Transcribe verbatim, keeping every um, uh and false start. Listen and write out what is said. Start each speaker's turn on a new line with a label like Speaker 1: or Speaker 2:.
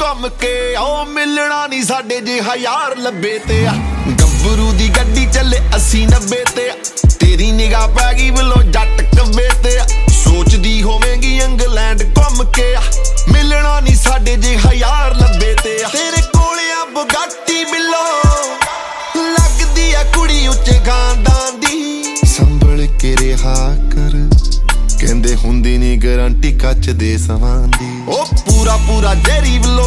Speaker 1: ਘੁੰਮ ਕੇ ਉਹ ਮਿਲਣਾ ਨਹੀਂ ਸਾਡੇ ਜਿਹਾ ਯਾਰ ਲੱਭੇ ਤੇ ਆ ਗੱਭਰੂ ਦੀ ਗੱਡੀ ਚੱਲੇ ਅੱਸੀ ਨੱਬੇ ਤੇ ਤੇਰੀ ਨਿਗਾਹ ਪੈ ਗਈ ਵੱਲੋਂ ਜੱਟ ਕੱਬੇ ਤੇ ਸੋਚਦੀ ਹੋਵੇਂਗੀ ਇੰਗਲੈਂਡ ਘੁੰਮ ਕੇ ਆ ਮਿਲਣਾ ਨਹੀਂ ਸਾਡੇ ਜਿਹਾ ਯਾਰ ਲੱਭੇ ਤੇ ਆ ਤੇਰੇ ਕੋਲ ਆ ਬੁਗਾਟੀ ਬਿੱਲੋ ਲੱਗਦੀ ਆ ਕੁੜੀ ਉੱਚੇ ਖਾਨਦਾਨ ਦੀ ਸੰਭਲ ਕੇ ਰਿਹਾ ਕਰ ਕਹਿੰਦੇ ਹੁੰਦੀ ਨੀ ਗਰੰਟੀ ਕੱਚ ਦੇ ਸਵਾਂ ਦੀ ਉਹ ਪੂਰਾ ਪੂਰਾ ਜੈਰੀ ਵੱਲੋਂ